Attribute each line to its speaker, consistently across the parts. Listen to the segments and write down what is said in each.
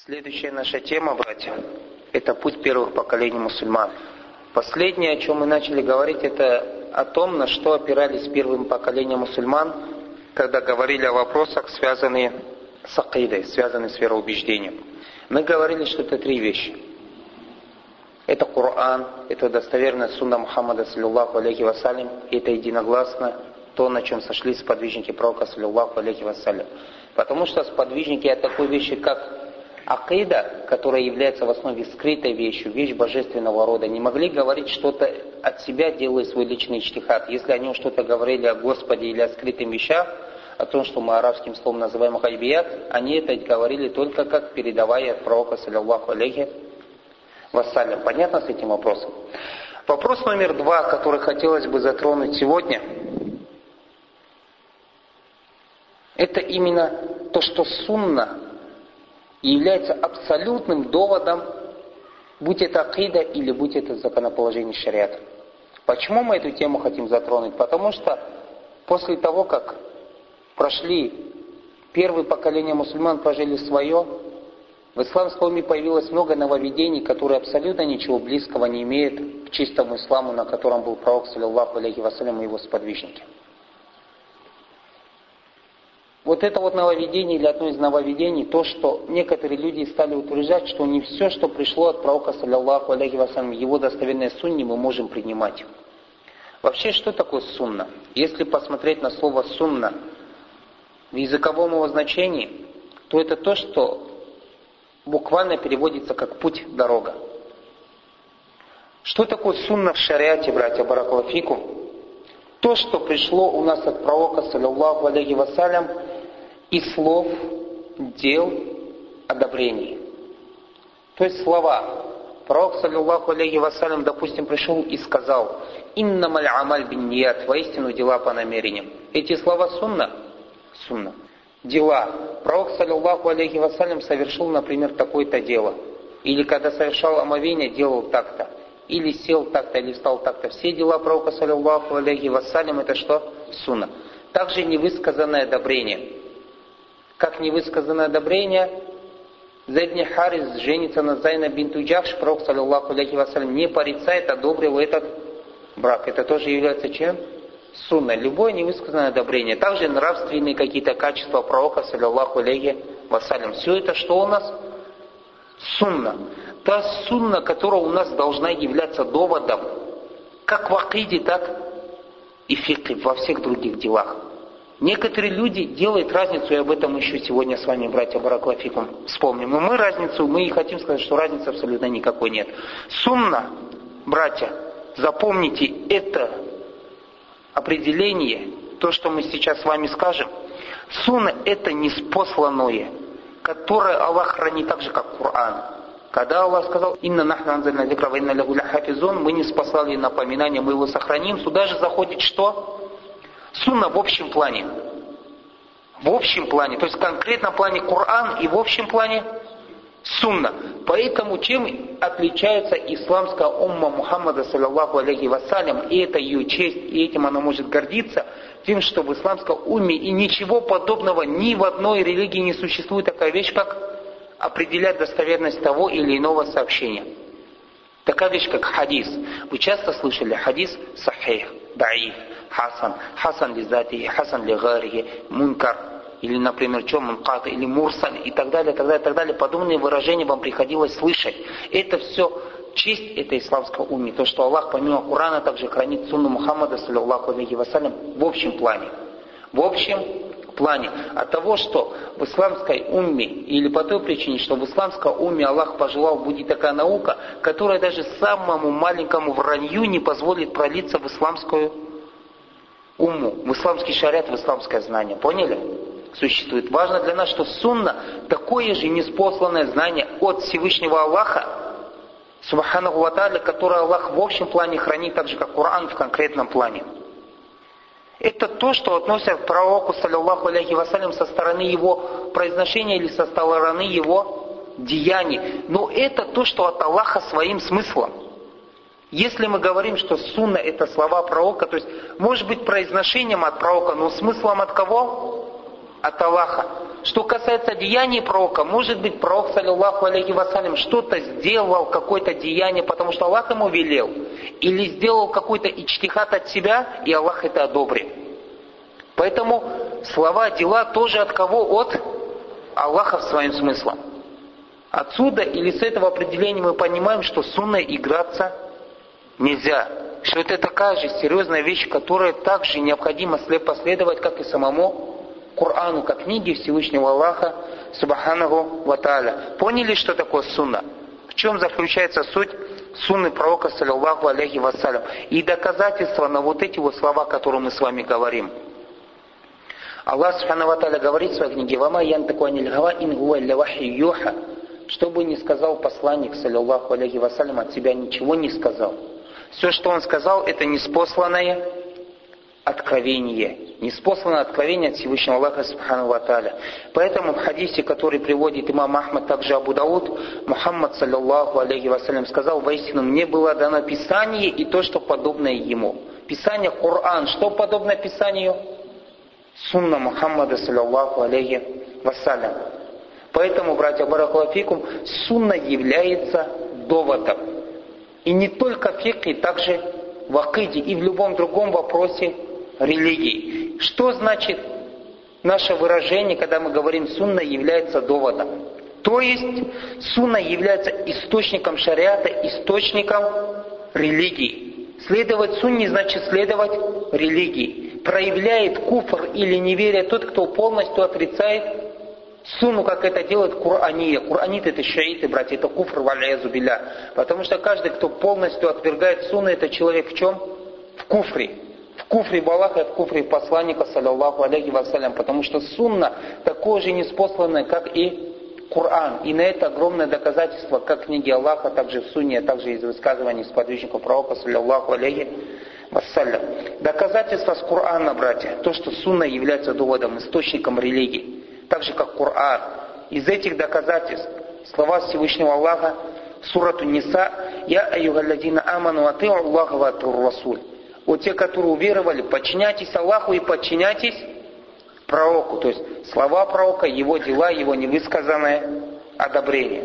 Speaker 1: Следующая наша тема, братья, это путь первых поколений мусульман. Последнее, о чем мы начали говорить, это о том, на что опирались первым поколением мусульман, когда говорили о вопросах, связанных с акидой, связанных с вероубеждением. Мы говорили, что это три вещи. Это Коран, это достоверная сунна Мухаммада, саллиллаху алейхи вассалям, и это единогласно то, на чем сошлись сподвижники пророка, саллиллаху алейхи вассалям. Потому что сподвижники от такой вещи, как акида, которая является в основе скрытой вещью, вещь божественного рода, не могли говорить что-то от себя, делая свой личный иджтихад. Если они что-то говорили о Господе или о скрытых вещах, о том, что мы арабским словом называем гайбият, они это говорили только как передавая от пророка, саллиллаху алейхи вассалям. Понятно с этим вопросом? Вопрос номер 2, который хотелось бы затронуть сегодня, это именно то, что сунна является абсолютным доводом, будь это акида или будь это законоположение шариата. Почему мы эту тему хотим затронуть? Потому что после того, как прошли первые поколения мусульман, прожили свое, в исламском уме появилось много нововведений, которые абсолютно ничего близкого не имеют к чистому исламу, на котором был пророк, саллиллаху алейхи вассалям, и его сподвижники. Вот это вот нововведение или одно из нововведений, то, что некоторые люди стали утверждать, что не все, что пришло от пророка, саллиллаху алейхи вассалям, его достоверной сунне, мы можем принимать. Вообще, что такое сунна? Если посмотреть на слово сунна в языковом его значении, то это то, что буквально переводится как путь, дорога. Что такое сунна в шариате, братья, баракаллаху фикум? То, что пришло у нас от пророка, саллиллаху алейхи вассалям, и слов, дел, одобрений. То есть слова. Пророк, саллиллаху алейхи вассалям, допустим, пришел и сказал: «Иннамаль амаль бинният», воистину дела по намерениям. Эти слова сунна? Сунна. Дела. Пророк, саллиллаху алейхи вассалям, совершил, например, такое-то дело. Или когда совершал омовение, делал так-то. Или сел так-то, или встал так-то. Все дела пророка, саллиллаху алейхи вассалям, это что? Сунна. Также невысказанное одобрение. Как невысказанное одобрение, Зайд бин Харис женится на Зайнаб бинту Джахш, пророк, саллиллаху алейхи вассалям, не порицает, одобрил этот брак. Это тоже является чем? Сунна. Любое невысказанное одобрение. Также нравственные какие-то качества пророка, саллиллаху алейхи вассалям. Все это что у нас? Сунна. Та сунна, которая у нас должна являться доводом, как в акиде, так и в фикхе, во всех других делах. Некоторые люди делают разницу, и об этом еще сегодня с вами, братья, баракаллаху фикум, вспомним. Но мы и хотим сказать, что разницы абсолютно никакой нет. Сунна, братья, запомните это определение, то, что мы сейчас с вами скажем. Сунна — это неспосланное, которое Аллах хранит так же, как Коран. Когда Аллах сказал: «Инна нахну анзальна зикра ва инна лаху лахафизун», мы не спаслали напоминание, мы его сохраним. Сюда же заходит что? Сунна в общем плане. В общем плане. То есть в конкретном плане Коран и в общем плане сунна. Поэтому чем отличается исламская умма Мухаммада, саллиллаху алейхи вассалям, и это ее честь, и этим она может гордиться, тем, что в исламской умме и ничего подобного ни в одной религии не существует такая вещь, как определять достоверность того или иного сообщения. Такая вещь, как хадис. Вы часто слышали хадис сахих, даиф, хасан, хасан ли зати, хасан ли гарихи, мункар, или, например, мункат, или мурсаль, и так далее, так далее, так далее. Подобные выражения вам приходилось слышать. Это все честь этой исламской умме. То, что Аллах помимо Корана также хранит сунну Мухаммада, саллиллаху алейхи вассалям, в общем плане. В общем плане. От того, что в исламской умме, или по той причине, что в исламской умме Аллах пожелал, будет такая наука, которая даже самому маленькому вранью не позволит пролиться в исламскую умму, в исламский шариат, в исламское знание. Поняли? Существует. Важно для нас, что сунна такое же неспосланное знание от Всевышнего Аллаха, субханаху ва тааля, которое Аллах в общем плане хранит, так же как Коран в конкретном плане. Это то, что относится к пророку, саллиллаху алейхи вассалям, со стороны его произношения или со стороны его деяний. Но это то, что от Аллаха своим смыслом. Если мы говорим, что сунна — это слова пророка, то есть может быть произношением от пророка, но смыслом от кого? от Аллаха. Что касается деяний пророка, может быть, пророк, саллиллаху алейхи вассалям, что-то сделал, какое-то деяние, потому что Аллах ему велел, или сделал какой-то ичтихад от себя, и Аллах это одобрит. Поэтому слова, дела тоже от кого? От Аллаха в своим смыслом. Отсюда или с этого определения мы понимаем, что сунной играться нельзя. Что это такая же серьезная вещь, которой также необходимо слепо следовать, как и самому Корану, как книге Всевышнего Аллаха, Субханаху ва Тааля. Поняли, что такое сунна? В чем заключается суть сунны пророка, саллиллаху алейхи вассалям? И доказательства на вот эти вот слова, которые мы с вами говорим. Аллах Субханаху ва Тааля говорит в своей книге: «Вама янтаку аниль гава ин гуа илля вахи юха». Что бы ни сказал посланник, саллиллаху алейхи вассалям, от себя ничего не сказал. Все, что он сказал, это неспосланное откровение. Неспосланное откровение от Всевышнего Аллаха Субхану ва Тааля. Поэтому в хадисе, который приводит имам Ахмад, также Абу Дауд, Мухаммад, саллиллаху алейхи вассалям, сказал: «Воистину, мне было дано Писание и то, что подобное ему». Писание Коран. Что подобно Писанию? Сунна Мухаммада, саллиллаху алейхи вассалям. Поэтому, братья, баракаллаху фикум, сунна является доводом. И не только в фикхе, также в акиде и в любом другом вопросе религии. Что значит наше выражение, когда мы говорим «сунна является доводом»? То есть сунна является источником шариата, источником религии. Следовать сунне значит следовать религии. Проявляет куфр или неверие тот, кто полностью отрицает сунну, как это делает Кур'ания. Кур'аниты — это шииты, братья, это куфр вал'язу билля. Потому что каждый, кто полностью отвергает сунну, это человек в чем? В куфре. В куфре в Аллаха и в куфре посланника, саллиллаху алейхи вассалям. Потому что сунна такое же неспосланное, как и Коран. И на это огромное доказательство, как в книге Аллаха, также в сунне, а также из высказываний сподвижников пророка, саллиллаху алейхи вассалям. Доказательство с Корана, братья, то, что сунна является доводом, источником религии. Так же, как Коран. Из этих доказательств слова Всевышнего Аллаха, сурату Ниса: «Я айюгалладина аману ати'у Аллаха ва ати'у расуль». О те, которые уверовали, подчиняйтесь Аллаху и подчиняйтесь пророку. То есть слова пророка, его дела, его невысказанное одобрение.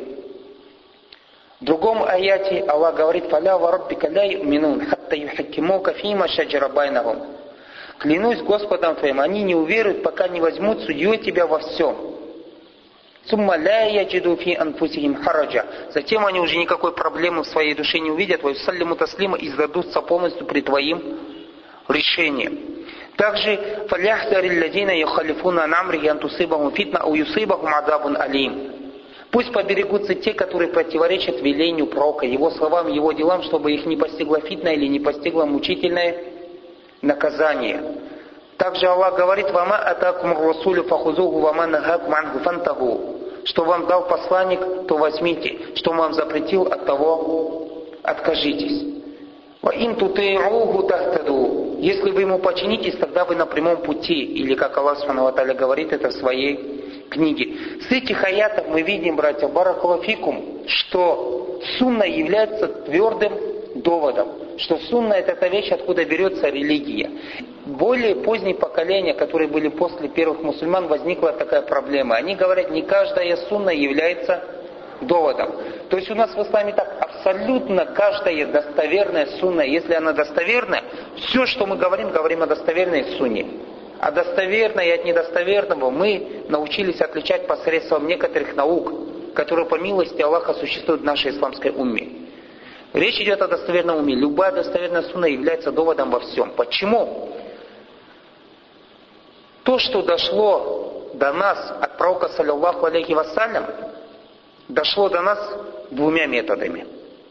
Speaker 1: В другом аяте Аллах говорит: «Фаля ва раббика ля ю'минун, хатта юхаккимука фима шаджара байнахум». Клянусь Господом твоим, они не уверуют, пока не возьмут судьей тебя во всем. Сумма ля яджиду фи анфусихим хараджа. Затем они уже никакой проблемы в своей душе не увидят, ва юсаллиму таслима, и сдадутся полностью при твоим решением. Также фаляхтарил ладина юхалифуна ан амрихи ан тусибахум фитна ау юсибахум адабун алим. Пусть поберегутся те, которые противоречат велению пророка, его словам, его делам, чтобы их не постигла фитна или не постигла мучительное наказание. Также Аллах говорит: «Вама атакум расулю фахузуху, вама нахакум анху фантаху». Что вам дал посланник, то возьмите. Что вам запретил, от того откажитесь. «Ва ин тути'уху тахтаду». Если вы ему подчинитесь, тогда вы на прямом пути. Или, как Аллах Субхану ва Тааля говорит это в своей книге. С этих аятов мы видим, братья, баракаллаху фикум, что сунна является твердым доводом. Что сунна — это та вещь, откуда берется религия. Более поздние поколения, которые были после первых мусульман, возникла такая проблема. Они говорят, не каждая сунна является доводом. То есть у нас в исламе так: абсолютно каждая достоверная сунна, если она достоверная, все, что мы говорим, говорим о достоверной сунне. А достоверное и от недостоверного мы научились отличать посредством некоторых наук, которые по милости Аллаха существуют в нашей исламской умме. Речь идет о достоверном уме. Любая достоверная сунна является доводом во всем. Почему? То, что дошло до нас от пророка, саллиллаху алейхи вассалям, дошло до нас двумя методами.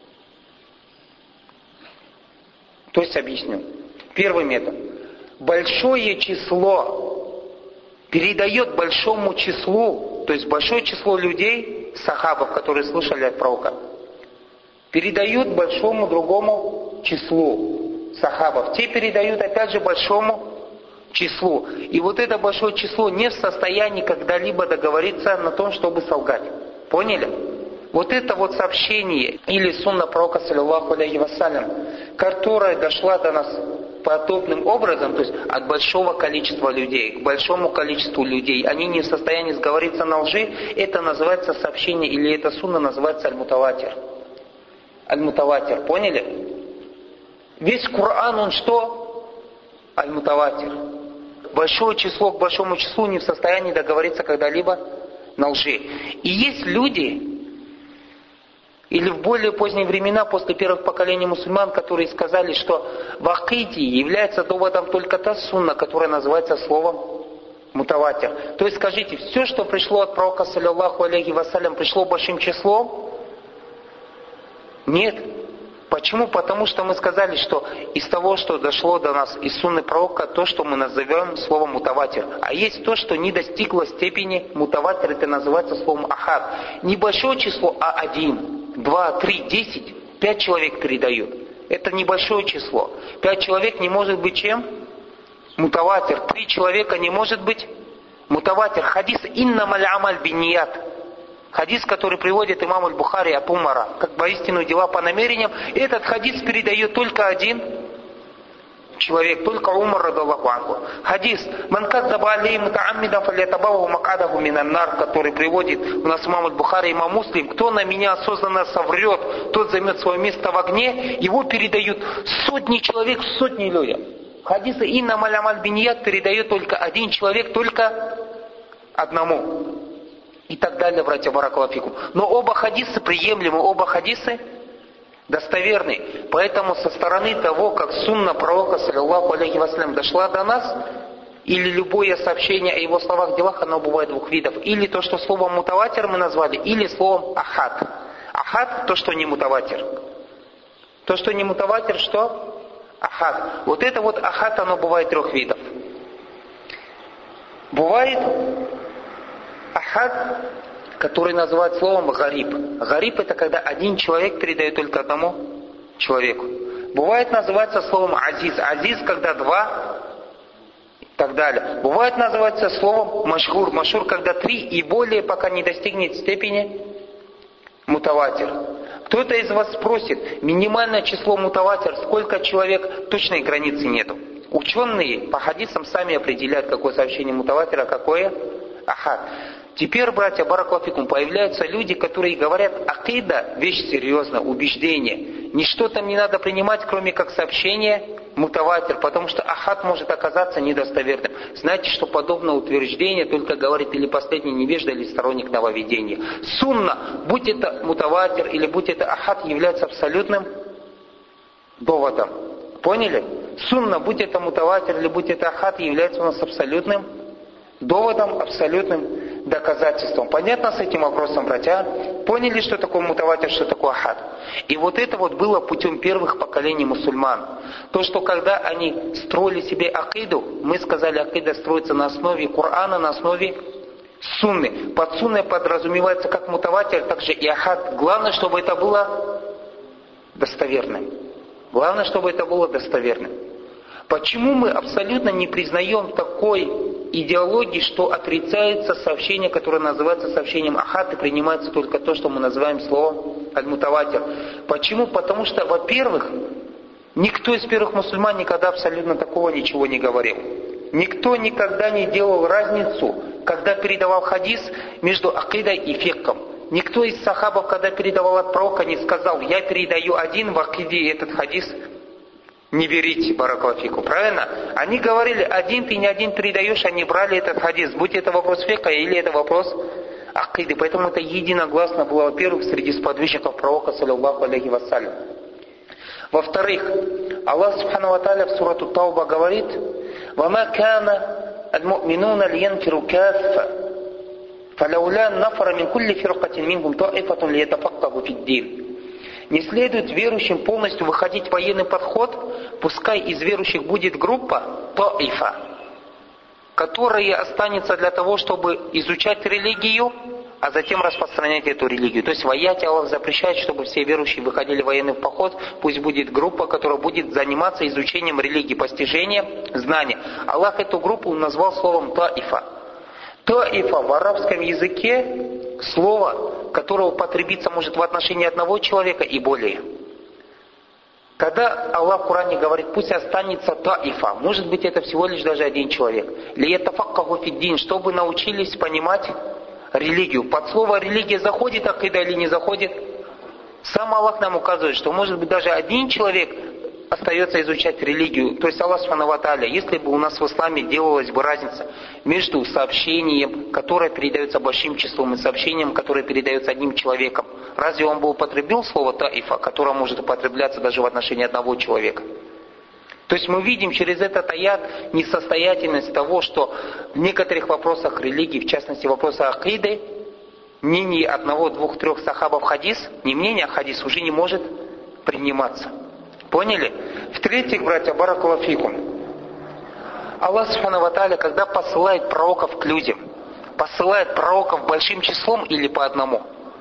Speaker 1: То есть объясню. Первый метод. Большое число передает большому числу, то есть большое число людей, сахабов, которые слышали от пророка, передают большому другому числу сахабов. Те передают опять же большому числу. И вот это большое число не в состоянии когда-либо договориться на том, чтобы солгать. Поняли? Вот это вот сообщение или сунна пророка, саллиллаху алейхи вассалям, которая дошла до нас подобным образом, то есть от большого количества людей к большому количеству людей, они не в состоянии сговориться на лжи, это называется сообщение, или эта сунна называется аль-мутаватир. Аль-мутаватир, поняли? Весь Коран, он что? Аль-мутаватир. Большое число к большому числу не в состоянии договориться когда-либо на лжи. И есть люди, или в более поздние времена, после первых поколений мусульман, которые сказали, что в акиде является доводом только та сунна, которая называется словом мутаватир. То есть скажите, все, что пришло от пророка, саллиллаху алейхи вассалям, пришло большим числом? Нет. Почему? Потому что мы сказали, что из того, что дошло до нас из сунны пророка, то, что мы назовем словом мутаватир. А есть то, что не достигло степени мутаватир, это называется словом ахад. Небольшое число, а 1, 2, 3, 10, 5 человек передают. Это небольшое число. 5 человек не может быть чем? Мутаватир. 3 человека не может быть мутаватир. Хадис «Иннамаль амаль бинният». Хадис, который приводит имам аль-Бухари от Умара, как воистину дела по намерениям, этот хадис передает только один человек, только Умар радаллаху анху. Хадис «Ман каззаба алейхи мутааммидан фалятабаваху макадаху минан нар», который приводит у нас имам аль-Бухари, имам Муслим, кто на меня осознанно соврет, тот займет свое место в огне, его передают сотни человек, сотни людям. Хадисы «Иннамаль амаль бинният» передает только один человек, только одному. И так далее, братья баракаллаху фикум. Но оба хадиса приемлемы, оба хадисы достоверны. Поэтому со стороны того, как сунна пророка, саллиллаху алейхи вассалям, дошла до нас, или любое сообщение о его словах, делах, оно бывает двух видов. Или то, что словом мутаватир мы назвали, или словом ахад. Ахад, то, что не мутаватир. То, что не мутаватир, что? Ахад. Вот это вот ахад, оно бывает 3 видов. Бывает ахад, который называют словом гариб. Гариб — это когда один человек передает только одному человеку. Бывает называется словом азиз. Азиз, когда 2 и так далее. Бывает называется словом машгур. Машгур, когда 3 и более, пока не достигнет степени мутаватир. Кто-то из вас спросит, минимальное число мутаватир, сколько человек, точной границы нету. Ученые по хадисам сами определяют, какое сообщение мутаватира, а какое ахад. Теперь, братья баракаллаху фикум, появляются люди, которые говорят, акида — вещь серьезная, убеждение. Ничто там не надо принимать, кроме как сообщение мутаватир, потому что ахад может оказаться недостоверным. Знаете, что подобное утверждение только говорит или последний невежда, или сторонник нововведения. Сунна, будь это мутаватир или будь это ахад, является абсолютным доводом. Поняли? Сунна, будь это мутаватир или будь это ахад, является у нас абсолютным доводом, абсолютным доказательством. Понятно с этим вопросом, братья? Поняли, что такое мутаватир, что такое ахад? И вот это вот было путем первых поколений мусульман. То, что когда они строили себе акиду, мы сказали, акида строится на основе Корана, на основе сунны. Под сунной подразумевается как мутаватир, так же и ахад. Главное, чтобы это было достоверным. Главное, чтобы это было достоверным. Почему мы абсолютно не признаем такой идеологии, что отрицается сообщение, которое называется сообщением ахад, и принимается только то, что мы называем словом аль-мутаватир? Почему? Потому что, во-первых, никто из первых мусульман никогда абсолютно такого ничего не говорил. Никто никогда не делал разницу, когда передавал хадис, между акидой и фикхом. Никто из сахабов, когда передавал от пророка, не сказал, я передаю один в акиде этот хадис, не берите, баракаллаху фикум. Правильно? Они говорили, один ты не один передаешь, они брали этот хадис. Будь это вопрос фикха или это вопрос акиды. Поэтому это единогласно было, во-первых, среди сподвижников пророка, саллиллаху алейхи вассалям. Во-вторых, Аллах субхану ва тааля в сурату Тауба говорит, وَمَا كَانَ الْمُؤْمِنُونَ لِيَنْفِرُوا كَافَّةً فَلَوْلَا نَفَرَ مِنْ كُلِّ فِرْقَةٍ مِنْهُمْ طَائِفَةٌ لِيَتَفَقَّهُوا فِي الدِّينِ. Не следует верующим полностью выходить в военный подход, пускай из верующих будет группа таифа, которая останется для того, чтобы изучать религию, а затем распространять эту религию. То есть в аяте Аллах запрещает, чтобы все верующие выходили в военный поход, пусть будет группа, которая будет заниматься изучением религии, постижением знания. Аллах эту группу назвал словом таифа. Таифа в арабском языке слово, которое употребиться может в отношении одного человека и более. Когда Аллах в Коране говорит, пусть останется таифа, может быть это всего лишь даже один человек. Лиятафаккаху фиддин, чтобы научились понимать религию. Под слово религия заходит акида или не заходит? Сам Аллах нам указывает, что может быть даже один человек остается изучать религию. То есть Аллах Субхану ва Тааля, если бы у нас в исламе делалась бы разница между сообщением, которое передается большим числом, и сообщением, которое передается одним человеком, разве он бы употребил слово таифа, которое может употребляться даже в отношении одного человека? То есть мы видим через этот аят несостоятельность того, что в некоторых вопросах религии, в частности в вопросах акиды, мнение одного, двух, трех сахабов хадис, не мнение, а хадис уже не может приниматься. Поняли? В-третьих, братья, баракаллаху фикум, Аллах Субхану ва Тааля, когда посылает пророков к людям, посылает пророков большим числом или по одному?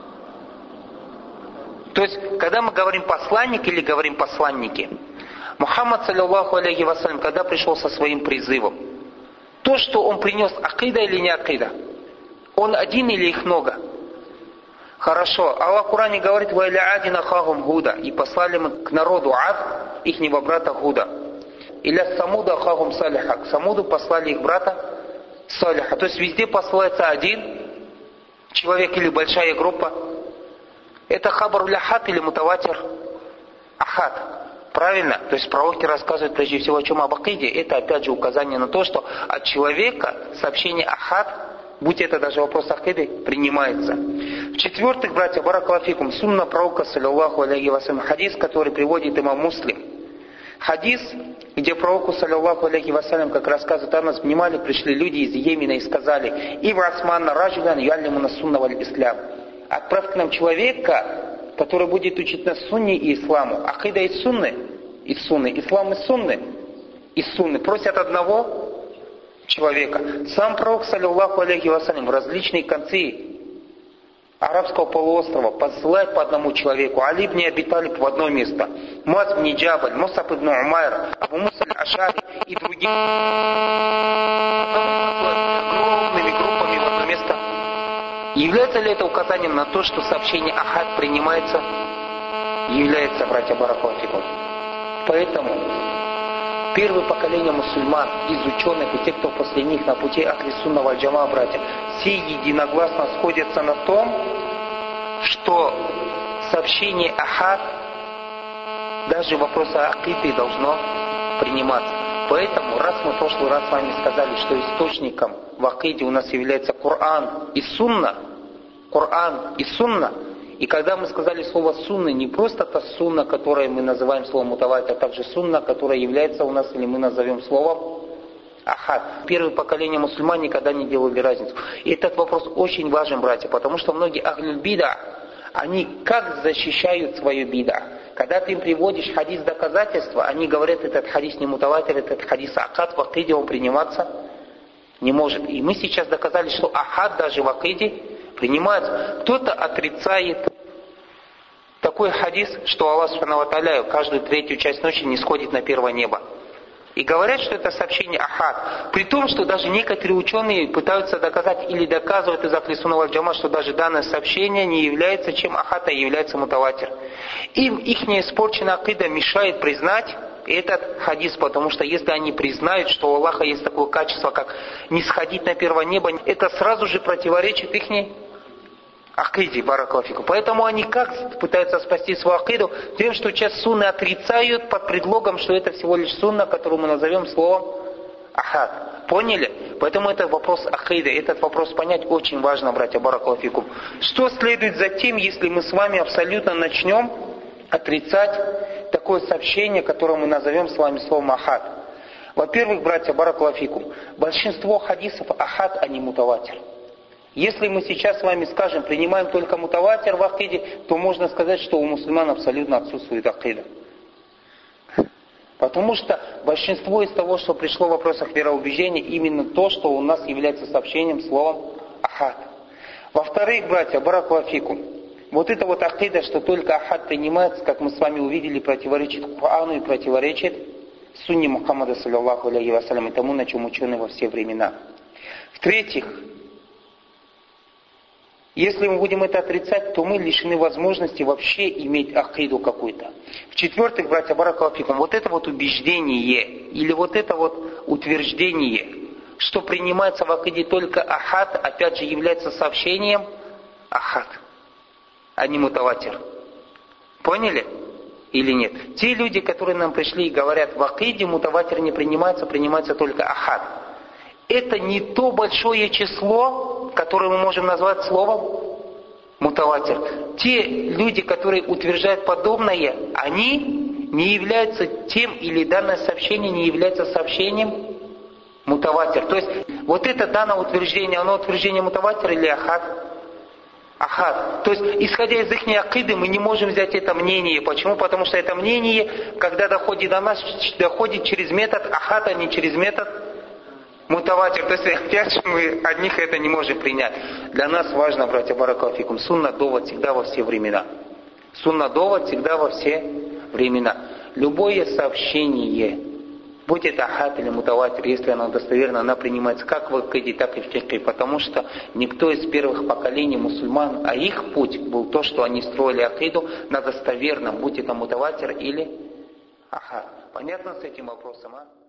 Speaker 1: То есть, когда мы говорим посланник или говорим посланники, Мухаммад, саллиллаху алейхи вассалям, когда пришел со своим призывом, то, что он принес, акида или не акида? Он один или их много? Хорошо. Аллах в Коране говорит, «Ва иля адин ахахум Гуда», и послали мы к народу Ад, ихнего брата Гуда. «Иля самуда ахахум Салиха», к Самуду послали их брата Салиха. То есть везде посылается один человек или большая группа. Это хабар ляхат или мутаватир ахад. Правильно? То есть пророки рассказывают прежде всего о чем? Об акиде. Это опять же указание на то, что от человека сообщение ахад, будь это даже вопрос акиды, принимается. В-четвертых, братья, баракаллаху фикум, сунна пророка, саллиллаху алейхи вассалям, хадис, который приводит имам Муслим. Хадис, где пророку, саллиллаху алейхи вассалям, как рассказывает Анас, внимали, пришли люди из Йемена и сказали, «Ива асманна раджулян юаллимуна сунна валь ислам». Отправь к нам человека, который будет учить нас сунне и исламу. Акида из сунны, ислам из сунны. Просят одного человека. Сам пророк, саллиллаху алейхи вассалям, в различные концы арабского полуострова посылает по одному человеку. Али ибн Аби Талиб в одно место, Муаз ибн Джабаль, Мусаб ибн Умайр, Абу Муса аль-Ашари и другие огромными группами в одно место. Является ли это указанием на то, что сообщение ахад принимается? Является, братья, баракаллаху фикум. Поэтому первое поколение мусульман, из ученых и тех, кто после них на пути ахли сунна валь джама, братья, все единогласно сходятся на том, что сообщение ахад даже в вопросе акиды должно приниматься. Поэтому, раз мы в прошлый раз с вами сказали, что источником в акиде у нас является Коран и Сунна, и когда мы сказали слово «сунна», не просто та сунна, которое мы называем словом мутаватир, а также сунна, которая является у нас, или мы назовем словом ахад. Первое поколение мусульман никогда не делали разницу. И этот вопрос очень важен, братья, потому что многие ахлюль бида, они как защищают свою бида? Когда ты им приводишь хадис доказательства, они говорят, этот хадис не мутаватир, этот хадис ахад, в акиде он приниматься не может. И мы сейчас доказали, что ахад даже в акиде принимается. Кто-то отрицает такой хадис, что Аллах Субхану ва Тааля каждую третью часть ночи не сходит на первое небо. И говорят, что это сообщение ахад. При том, что даже некоторые ученые пытаются доказать или доказывают из ахли сунна валь джама, что даже данное сообщение не является чем ахад, а является мутаватир. Им их испорченная акида мешает признать этот хадис, потому что если они признают, что у Аллаха есть такое качество, как не сходить на первое небо, это сразу же противоречит их акиде, баракаллаху фикум. Поэтому они как пытаются спасти свою акиду? Тем, что часть сунны отрицают под предлогом, что это всего лишь сунна, которую мы назовем словом ахад. Поняли? Поэтому это вопрос акиды. Этот вопрос понять очень важно, братья, баракаллаху фикум. Что следует за тем, если мы с вами абсолютно начнем отрицать такое сообщение, которое мы назовем с вами словом ахад? Во-первых, братья, баракаллаху фикум, большинство хадисов ахад, а не мутаватир. Если мы сейчас с вами скажем, принимаем только мутаватир в акиде, то можно сказать, что у мусульман абсолютно отсутствует акида. Потому что большинство из того, что пришло в вопросах вероубеждения, именно то, что у нас является сообщением словом ахад. Во-вторых, братья, баракаллаху фикум, вот это вот акида, что только ахад принимается, как мы с вами увидели, противоречит Корану и противоречит сунне Мухаммада, саллиллаху алейхи вассалям, и тому, на чем ученые во все времена. В-третьих, Если мы будем это отрицать, то мы лишены возможности вообще иметь акиду какую-то. В-четвертых, братья, баракаллаху фикум, вот это вот убеждение или вот это вот утверждение, что принимается в акиде только ахад, опять же является сообщением ахад, а не мутаватир. Поняли? Или нет? Те люди, которые нам пришли и говорят, в акиде мутаватир не принимается, принимается только ахад. Это не то большое число, которое мы можем назвать словом мутаватир. Те люди, которые утверждают подобное, они не являются тем, или данное сообщение не является сообщением мутаватир. То есть, вот это данное утверждение, оно утверждение мутаватир или ахад? Ахад. То есть, исходя из их акиды, мы не можем взять это мнение. Почему? Потому что это мнение, когда доходит до нас, доходит через метод ахад, а не через метод мутаватир. То есть, опять же, мы одних это не можем принять. Для нас важно, братья, баракаллаху фикум, сунна довод всегда во все времена. Сунна довод всегда во все времена. Любое сообщение, будь это ахад или мутаватир, если оно достоверно, она принимается как в акиде, так и в фикхе, потому что никто из первых поколений мусульман, а их путь был то, что они строили акиду на достоверном, будь это мутаватир или ахад. Понятно с этим вопросом, а?